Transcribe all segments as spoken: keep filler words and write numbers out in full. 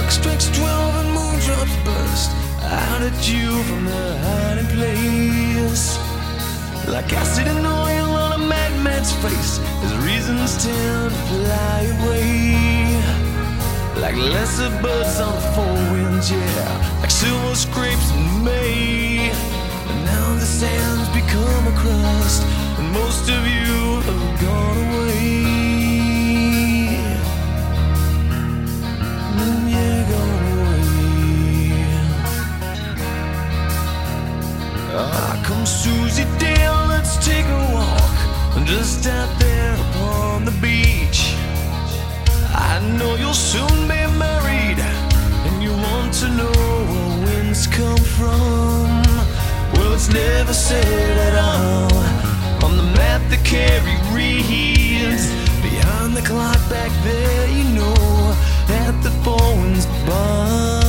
clock strikes twelve and moondrops burst out at you from their hiding place. Like acid and oil on a madman's face, his reasons tend to fly away. Like lesser birds on the four winds, yeah, like silver scrapes in May. And now the sand's become a crust, and most of you have gone away. Mm, yeah, gone away. Ah, come Susie Dale, let's take a walk, just out there upon the beach. I know you'll soon be married, and you want to know where winds come from. Well, it's never said at all on the map that Carrie reads. Behind the clock back there, you know that the four winds bar.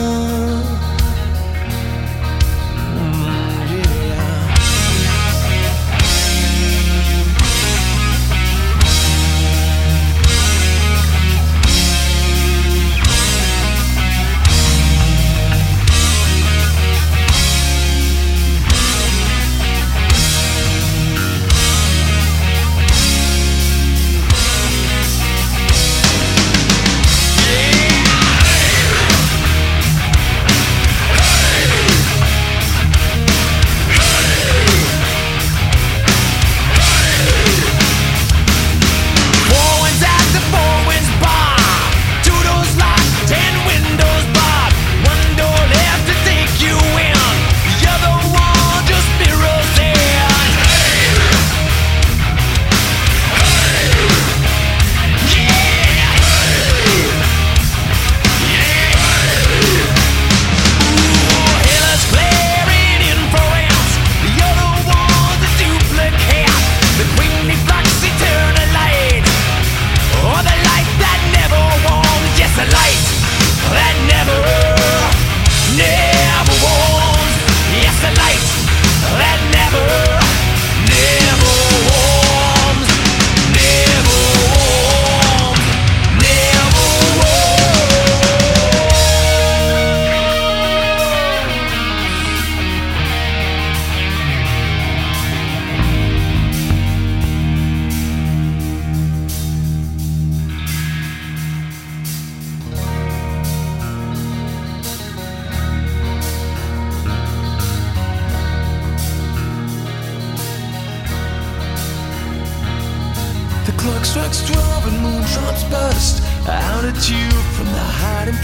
The clock strikes twelve and moondrops burst out at you from the hiding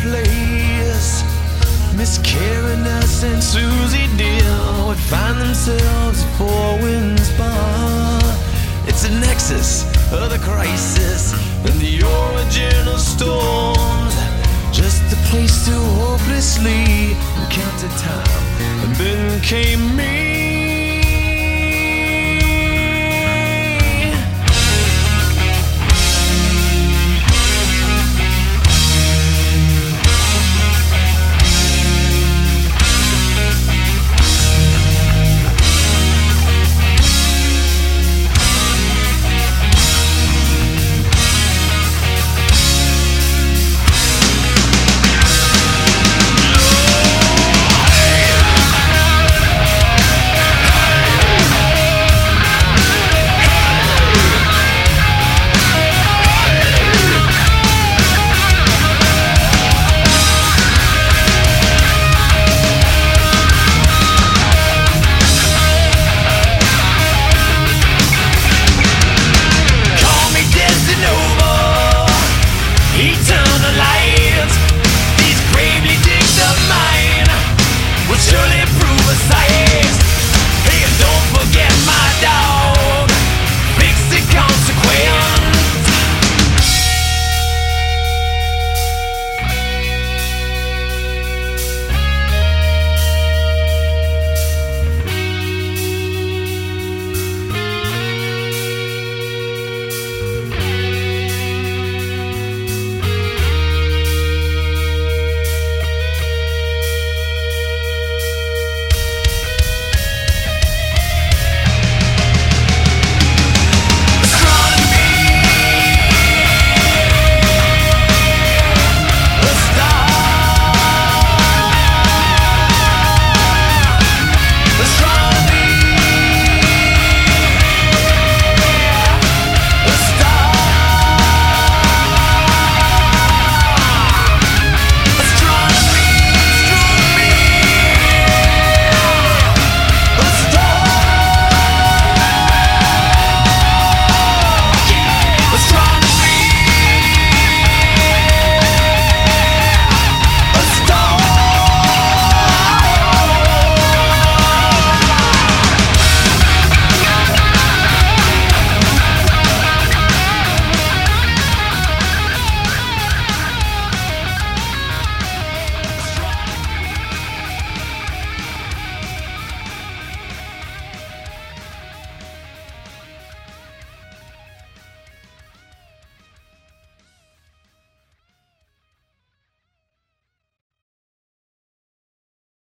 place. Miss Karen S. and Susie Deal would find themselves at Four Winds Bar. It's a nexus of the crisis and the origin of storms. Just a place to hopelessly encounter time. And then came me.